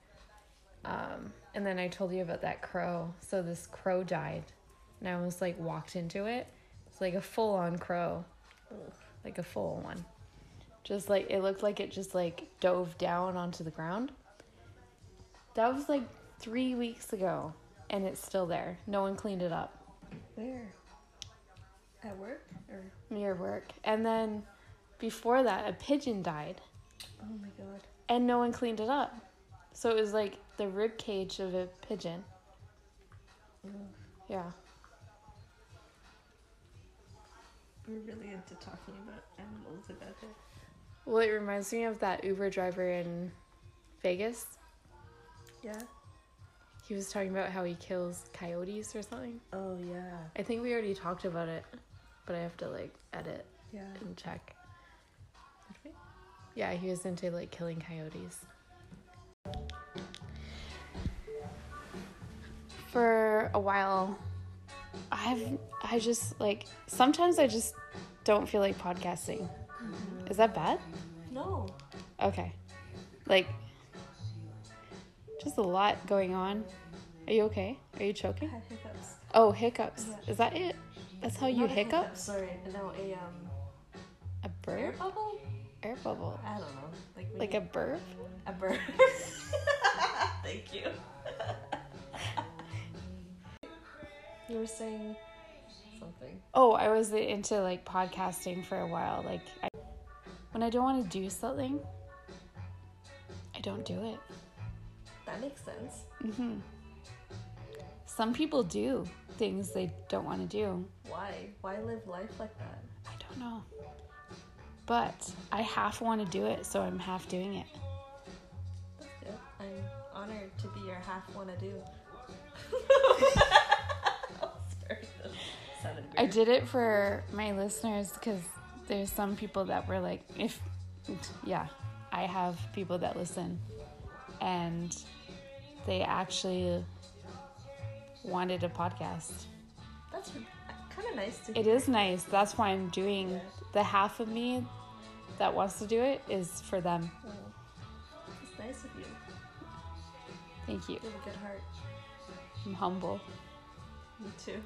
Um, and then I told you about that crow. So this crow died, and I almost like walked into it. It's like a full-on crow, Ugh. Like a full one. Just like, it looked like it just like dove down onto the ground. That was like three weeks ago, and it's still there. No one cleaned it up. Where? At work? Or? Near work. And then before that, a pigeon died. Oh my god. And no one cleaned it up. So it was like the rib cage of a pigeon. Ugh. Yeah. We're really into talking about animals about it. Well, it reminds me of that Uber driver in Vegas. Yeah? He was talking about how he kills coyotes or something. Oh, yeah. I think we already talked about it, but I have to like edit Yeah. and check. Did we? Yeah, he was into like killing coyotes. For a while, I've I just like sometimes I just don't feel like podcasting. Mm-hmm. Is that bad? No. Okay. Like just a lot going on. Are you okay? Are you I choking? had hiccups. Oh, hiccups. Yeah. Is that it? That's how you Not a hiccup? hiccup, sorry. No, a, um... A air burp? bubble? Air bubble. I don't know. Like, when Like you- a burp? A burp. Thank you. You were saying something. Oh, I was into like podcasting for a while. Like I, when I don't want to do something, I don't do it. That makes sense. hmm Some people do things they don't want to do. Why? Why live life like that? I don't know. But I half want to do it, so I'm half doing it. That's good. I'm honored to be your half wanna do. Sounded weird. I did it for my listeners because there's some people that were like, if, yeah, I have people that listen and they actually wanted a podcast. That's kind of nice to It hear. is nice. That's why I'm doing Yeah. the half of me that wants to do it is for them. Oh, it's nice of you. Thank you. You have a good heart. I'm humble. Me too.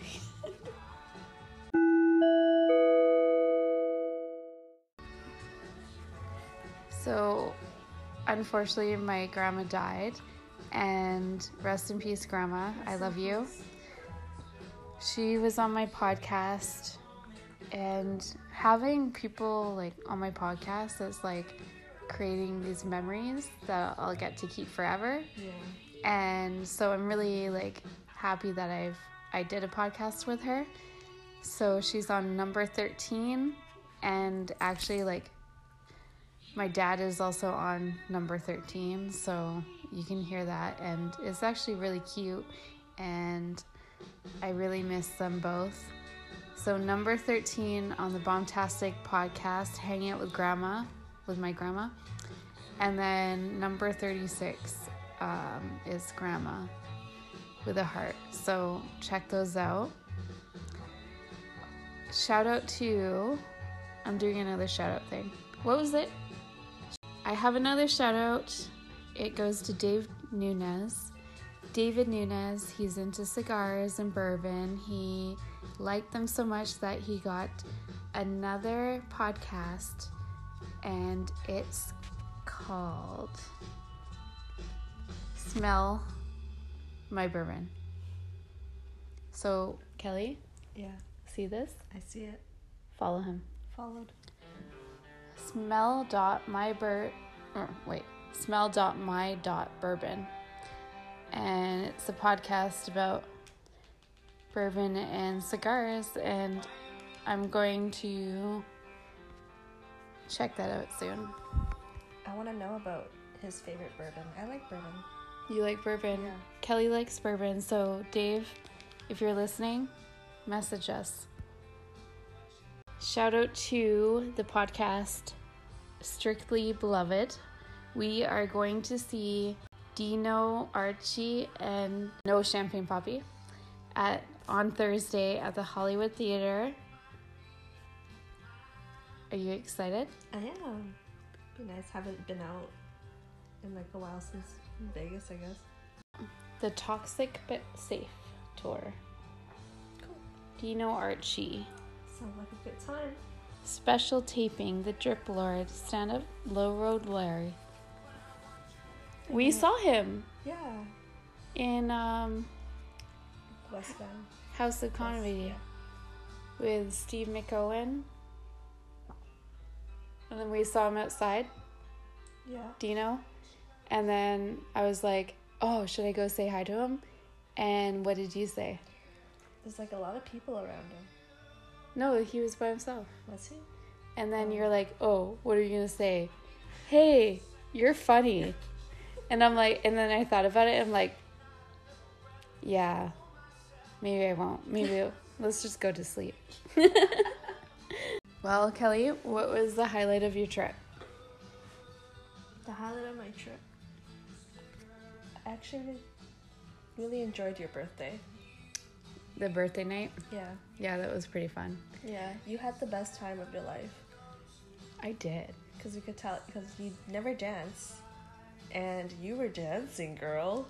So, unfortunately, my grandma died, and rest in peace, Grandma. I love you. She was on my podcast, and having people like on my podcast that's like creating these memories that I'll get to keep forever. Yeah. And so I'm really like happy that I've I did a podcast with her. So she's on number thirteen, and actually like my dad is also on number thirteen, so you can hear that, and it's actually really cute, and I really miss them both. So number thirteen on the Bombtastic podcast, hanging out with grandma, with my grandma, and then number thirty-six um, is grandma with a heart. So check those out. Shout out to, I'm doing another shout out thing. What was it? I have another shout out. It goes to Dave Nunez. David Nunez, he's into cigars and bourbon. He liked them so much that he got another podcast, and it's called Smell My Bourbon. So, Kelly, Yeah. see this? I see it. Follow him. Followed. Smell dot my bur or, wait smell dot my dot bourbon, and it's a podcast about bourbon and cigars, and I'm going to check that out soon. I want to know about his favorite bourbon. I like bourbon. You like bourbon? Yeah. Kelly likes bourbon, so Dave, if you're listening, message us. Shout out to the podcast Strictly Beloved. We are going to see Dino, Archie, and No Champagne Poppy at on Thursday at the Hollywood Theater. Are you excited? I am. Be nice. Haven't been out in like a while since Vegas, I guess. The Toxic But Safe tour. Cool. Dino, Archie. Sounds like a good time. special taping, The Drip Lord, stand up, Low Road Larry. We saw him Yeah. in um, West End. House of Comedy Yeah. with Steve McOwen. And then we saw him outside, Yeah. Dino. And then I was like, oh, should I go say hi to him? And what did you say? There's like a lot of people around him. No, he was by himself. Was he? And then Oh. you're like, oh, what are you going to say? Hey, you're funny. And I'm like, and then I thought about it. I'm like, yeah, maybe I won't. Maybe let's just go to sleep. Well, Kelly, what was the highlight of your trip? The highlight of my trip. I actually really enjoyed your birthday. The birthday night? Yeah. Yeah, that was pretty fun. Yeah. You had the best time of your life. I did. Because you could tell, because you never dance. And you were dancing, girl.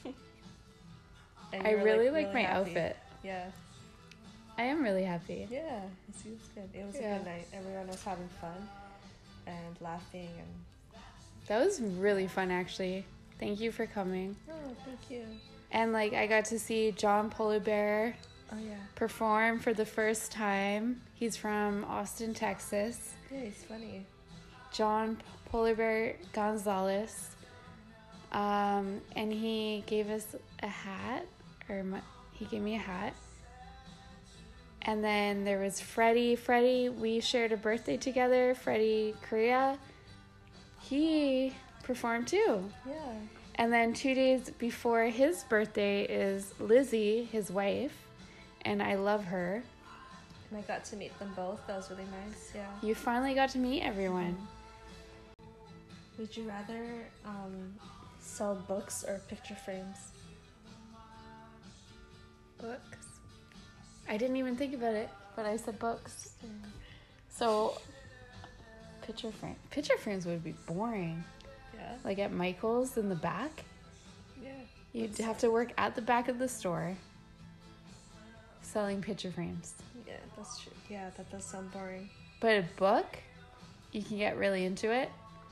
And I you were, really like my happy. outfit. Yeah. I am really happy. Yeah. It was good. It was Yeah. a good night. Everyone was having fun and laughing and... That was really fun, actually. Thank you for coming. Oh, thank you. And, like, I got to see John Polar Bear Oh, yeah. perform for the first time. He's from Austin, Texas. Yeah, he's funny. John Polar Bear Gonzalez. Um, and he gave us a hat, or my, he gave me a hat. And then there was Freddie. Freddie, we shared a birthday together. Freddie Korea. He performed too. Yeah. And then two days before his birthday is Lizzie, his wife. And I love her. And I got to meet them both. That was really nice. Yeah. You finally got to meet everyone. Would you rather um, sell books or picture frames? Books. I didn't even think about it, but I said books. So, picture frame. Picture frames would be boring. Yeah. Like at Michael's in the back. Yeah. You'd have to work at the back of the store selling picture frames. Yeah, that's true. Yeah, that does sound boring. But a book, you can get really into it.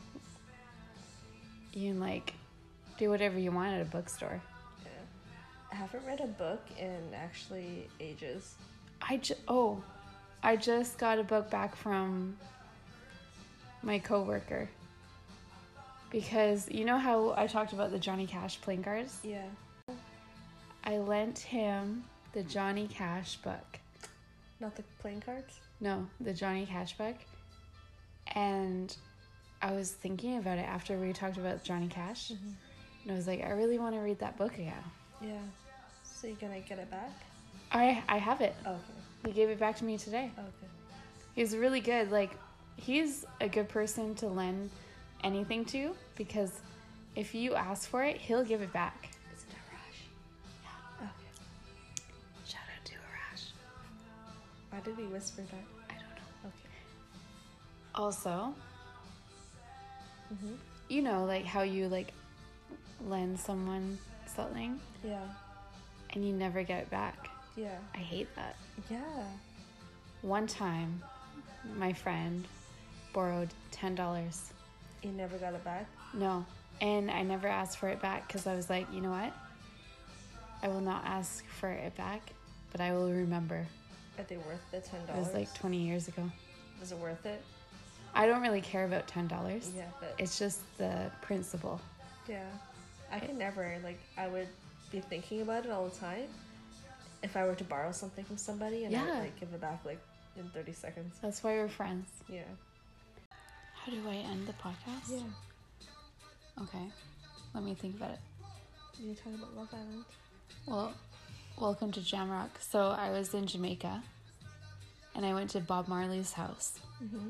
You can like do whatever you want at a bookstore. Yeah. I haven't read a book in actually ages. I ju- oh, I just got a book back from my coworker. Because you know how I talked about the Johnny Cash playing cards? Yeah. I lent him the Johnny Cash book. Not the playing cards? No, the Johnny Cash book. And I was thinking about it after we talked about Johnny Cash. Mm-hmm. And I was like, I really want to read that book again. Yeah. So you're gonna get it back? I I have it. Okay. He gave it back to me today. Okay. He's really good. Like, he's a good person to lend anything to, because if you ask for it, he'll give it back. Is it Arash? Yeah. Okay. Shout out to Arash. Why did he whisper that? I don't know. Okay. Also, Mm-hmm. you know, like how you like lend someone something Yeah. and you never get it back. Yeah. I hate that. Yeah. One time, my friend borrowed ten dollars. You never got it back? No. And I never asked for it back because I was like, you know what? I will not ask for it back, but I will remember. Are they worth the ten It dollars? was like twenty years ago. Was it worth it? I don't really care about ten dollars. Yeah, but It's just the principle. yeah. I could never, like, I would be thinking about it all the time. If I were to borrow something from somebody and I would, Yeah. like, give it back, like, in thirty seconds. That's why we're friends. Yeah. How do I end the podcast? Yeah. Okay. Let me think about it. You talking about Love Island? Well, welcome to Jamrock. So I was in Jamaica and I went to Bob Marley's house. Mm-hmm.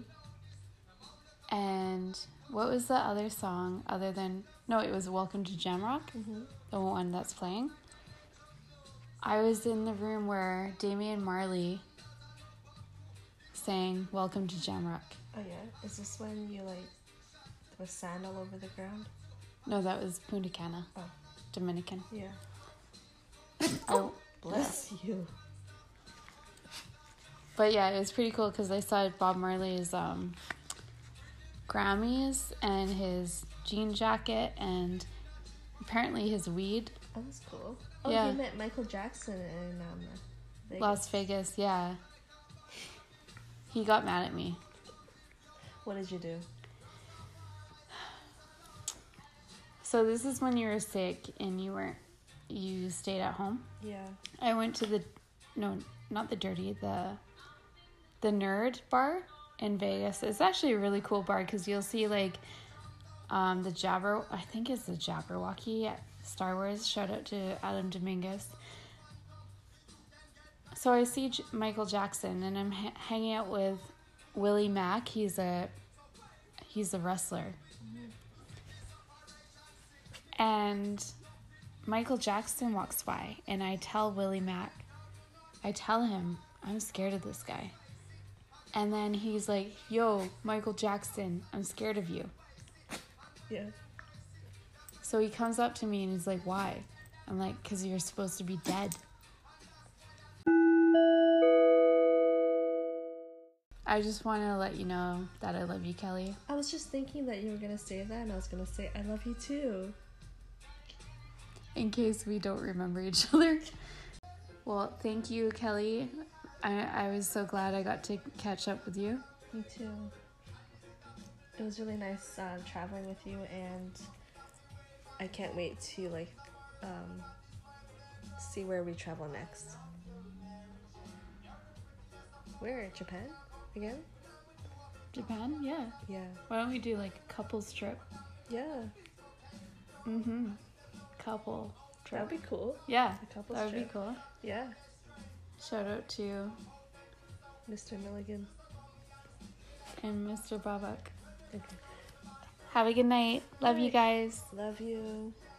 And what was the other song other than... No, it was Welcome to Jamrock, Mm-hmm. the one that's playing. I was in the room where Damian Marley sang Welcome to Jamrock. Oh, yeah? Is this when you, like, there was sand all over the ground? No, that was Punta Cana, Oh. Dominican. Yeah. Oh, Bless you. but yeah, it was pretty cool because I saw Bob Marley's um, Grammys and his jean jacket and apparently his weed. Oh, that's cool. Oh, Yeah. you met Michael Jackson in um, Vegas. Las Vegas, yeah. He got mad at me. What did you do? So this is when you were sick and you weren't, you stayed at home. Yeah. I went to the, no, not the dirty, the, the Nerd bar in Vegas. It's actually a really cool bar because you'll see like, um, the Jabber, I think it's the Jabberwocky at Star Wars. Shout out to Adam Dominguez. So I see J- Michael Jackson and I'm ha- hanging out with Willie Mack. He's a, he's a wrestler. And Michael Jackson walks by and I tell Willie Mack, I tell him, I'm scared of this guy. And then he's like, yo, Michael Jackson, I'm scared of you. Yeah. So he comes up to me and he's like, why? I'm like, because you're supposed to be dead. I just want to let you know that I love you, Kelly. I was just thinking that you were going to say that, and I was going to say, I love you too. In case we don't remember each other. Well, thank you, Kelly. I, I was so glad I got to catch up with you. Me too. It was really nice uh, traveling with you, and I can't wait to like um, see where we travel next. Where? Japan? Again? Japan? Yeah. Yeah. Why don't we do like a couples trip? Yeah. Mm-hmm. Couple trip. That'd be cool. Yeah. A couples That would trip. be cool. Yeah. Shout out to Mister Milligan. and Mister Babak. Okay. Have a good night. Love you Night. guys. Love you.